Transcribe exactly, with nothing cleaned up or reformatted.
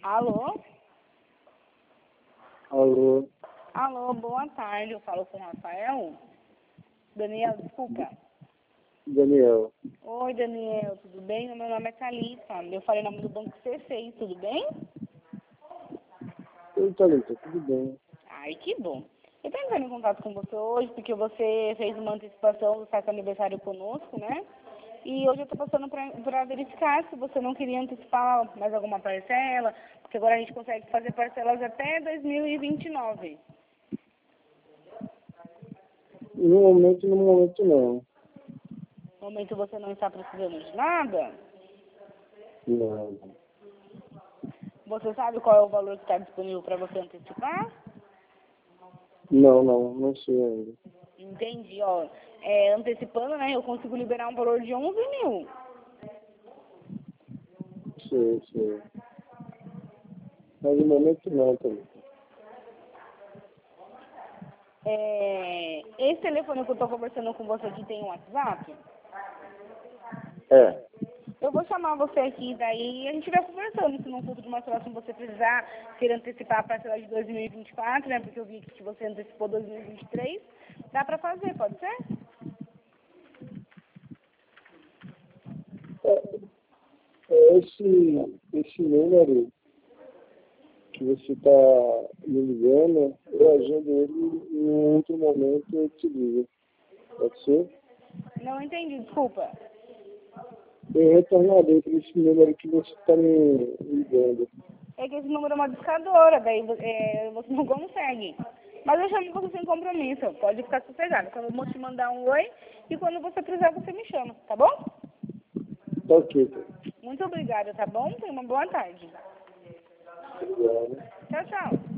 Alô? Alô? Alô, boa tarde. Eu falo com o Rafael. Daniel, desculpa. Daniel. Oi, Daniel, tudo bem? Meu nome é Thalita. Eu falei o nome do banco C seis, tudo bem? Oi, Thalita, tudo bem? Ai, que bom. Eu estou entrando em contato com você hoje porque você fez uma antecipação do certo aniversário conosco, né? E hoje eu estou passando para verificar se você não queria antecipar mais alguma parcela, porque agora a gente consegue fazer parcelas até dois mil e vinte e nove. No momento, no momento não. No momento você não está precisando de nada? Não. Você sabe qual é o valor que está disponível para você antecipar? Não, não, não sei ainda. Entendi, ó. É, antecipando, né, eu consigo liberar um valor de onze mil. Sei, sei. Mas no momento não, Thalita. É, esse telefone que eu estou conversando com você aqui tem um WhatsApp? É. Eu vou chamar você aqui, daí a gente vai conversando. Se no futuro de uma próxima você precisar querer antecipar a parcela de dois mil e vinte e quatro, né? Porque eu vi que você antecipou dois mil e vinte e três. Dá pra fazer, pode ser? É, é esse, esse número que você está me ligando, eu agendo ele em outro momento eu te ligo. Pode ser? Não entendi, desculpa. Eu retornarei para esse número que você está me ligando. É que esse número é uma discadora, daí é, você não consegue. Mas eu chamo você sem compromisso, pode ficar sossegado. Quando eu vou te mandar um oi e quando você precisar você me chama, tá bom? Tá ok, tá. Muito obrigada, tá bom? Tenha uma boa tarde. Obrigado. Tchau, tchau.